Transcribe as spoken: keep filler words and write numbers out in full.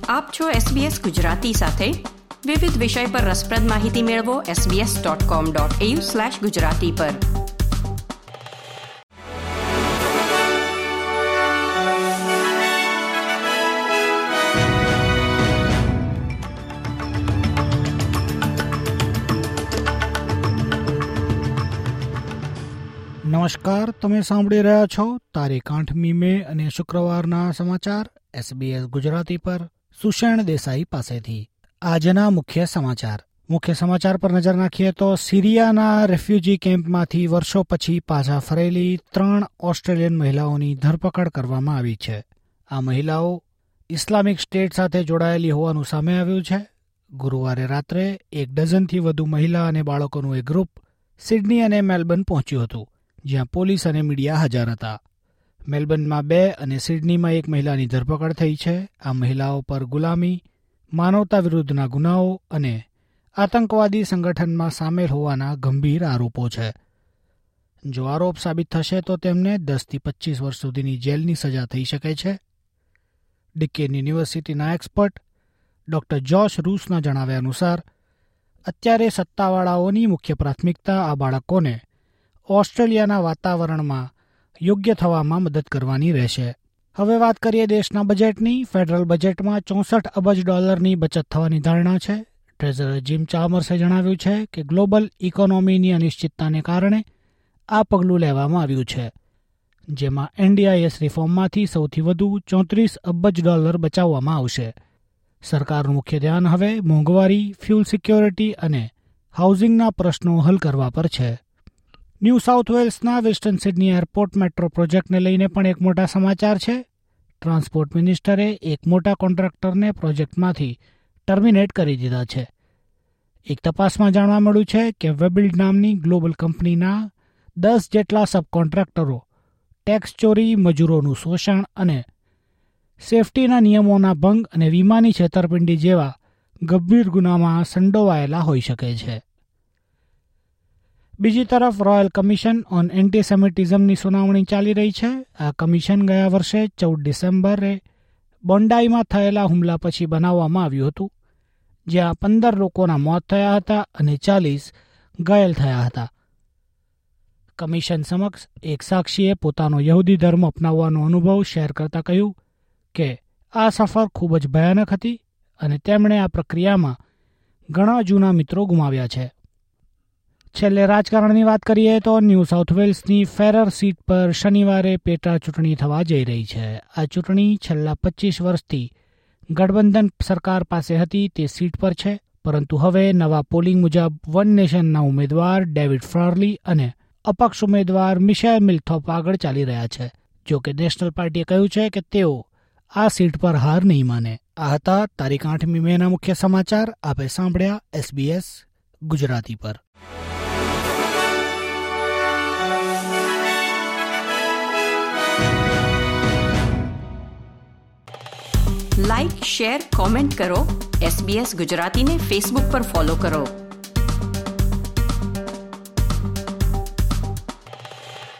આપ છો એસબીએસ ગુજરાતી સાથે. વિવિધ વિષય પર રસપ્રદ માહિતી મેળવો SBS dot com dot AU slash Gujarati પર. નમસ્કાર, તમે સાંભળી રહ્યા છો તારીખ આઠમી મે અને શુક્રવારના સમાચાર એસબીએસ ગુજરાતી પર સુષેણ દેસાઈ પાસેથી. આજના મુખ્ય સમાચાર મુખ્ય સમાચાર પર નજર નાખીએ તો સિરિયાના રેફ્યુજી કેમ્પમાંથી વર્ષો પછી પાછા ફરેલી ત્રણ ઓસ્ટ્રેલિયન મહિલાઓની ધરપકડ કરવામાં આવી છે. આ મહિલાઓ ઇસ્લામિક સ્ટેટ સાથે જોડાયેલી હોવાનું સામે આવ્યું છે. ગુરુવારે રાત્રે એક ડઝનથી વધુ મહિલા અને બાળકોનું એક ગ્રુપ સિડની અને મેલબર્ન પહોંચ્યું હતું, જ્યાં પોલીસ અને મીડિયા હાજર હતા. મેલબર્નમાં બે અને સિડનીમાં એક મહિલાની ધરપકડ થઈ છે. આ મહિલાઓ પર ગુલામી, માનવતા વિરુદ્ધના ગુનાઓ અને આતંકવાદી સંગઠનમાં સામેલ હોવાના ગંભીર આરોપો છે. જો આરોપ સાબિત થશે તો તેમને દસથી પચીસ વર્ષ સુધીની જેલની સજા થઈ શકે છે. ડિકેન યુનિવર્સિટીના એક્સપર્ટ ડોક્ટર જોશ રૂસના જણાવ્યા અનુસાર અત્યારે સત્તાવાળાઓની મુખ્ય પ્રાથમિકતા આ બાળકોને ઓસ્ટ્રેલિયાના વાતાવરણમાં યોગ્ય થવામાં મદદ કરવાની રહેશે. હવે વાત કરીએ દેશના બજેટની. ફેડરલ બજેટમાં ચોસઠ અબજ ડોલરની બચત થવાની ધારણા છે. ટ્રેઝરર જીમ ચામર્સે જણાવ્યું છે કે ગ્લોબલ ઇકોનોમીની અનિશ્ચિતતાને કારણે આ પગલું લેવામાં આવ્યું છે, જેમાં એનડીઆઈએસ રિફોર્મમાંથી સૌથી વધુ ચોત્રીસ અબજ ડોલર બચાવવામાં આવશે. સરકારનું મુખ્ય ધ્યાન હવે મોંઘવારી, ફ્યુલ સિક્યોરિટી અને હાઉસિંગના પ્રશ્નો હલ કરવા પર છે. ન્યૂ સાઉથ વેલ્સના વેસ્ટર્ન સિડની એરપોર્ટ મેટ્રો પ્રોજેક્ટને લઈને પણ એક મોટા સમાચાર છે. ટ્રાન્સપોર્ટ મિનિસ્ટરે એક મોટા કોન્ટ્રાક્ટરને પ્રોજેક્ટમાંથી ટર્મિનેટ કરી દીધા છે. એક તપાસમાં જાણવા મળ્યું છે કે વેબિલ્ડ નામની ગ્લોબલ કંપનીના દસ જેટલા સબકોન્ટ્રાક્ટરો ટેક્સ ચોરી, મજૂરોનું શોષણ અને સેફટીના નિયમોના ભંગ અને વીમાની છેતરપિંડી જેવા ગંભીર ગુનામાં સંડોવાયેલા હોઈ શકે છે. બીજી તરફ રોયલ કમિશન ઓન એન્ટીસેમિટિઝમની સુનાવણી ચાલી રહી છે. આ કમિશન ગયા વર્ષે ચૌદ ડિસેમ્બરે બોન્ડાઈમાં થયેલા હુમલા પછી બનાવવામાં આવ્યું હતું, જ્યાં પંદર લોકોના મોત થયા હતા અને ચાલીસ ઘાયલ થયા હતા. કમિશન સમક્ષ એક સાક્ષીએ પોતાનો યહૂદી ધર્મ અપનાવવાનો અનુભવ શેર કરતા કહ્યું કે આ સફર ખૂબ જ ભયાનક હતી અને તેમણે આ પ્રક્રિયામાં ઘણા જૂના મિત્રો ગુમાવ્યા છે. છેલ્લે રાજકારણની વાત કરીએ તો ન્યૂ સાઉથ વેલ્સની ફેરર સીટ પર શનિવારે પેટા ચૂંટણી થવા જઈ રહી છે. આ ચૂંટણી છેલ્લા પચીસ વર્ષથી ગઠબંધન સરકાર પાસે હતી તે સીટ પર છે, પરંતુ હવે નવા પોલિંગ મુજબ વન નેશનના ઉમેદવાર ડેવિડ ફ્રાર્લી અને અપક્ષ ઉમેદવાર મિશેલ મિલ્થોપ આગળ ચાલી રહ્યા છે. જો કે નેશનલ પાર્ટીએ કહ્યું છે કે તેઓ આ સીટ પર હાર નહીં માને. આ હતા તારીખ આઠમી મેના મુખ્ય સમાચાર. આપે સાંભળ્યા એસબીએસ ગુજરાતી પર. લાઇક, શેર, કોમેન્ટ કરો. એસબીએસ ગુજરાતીને ફેસબુક પર ફોલો કરો.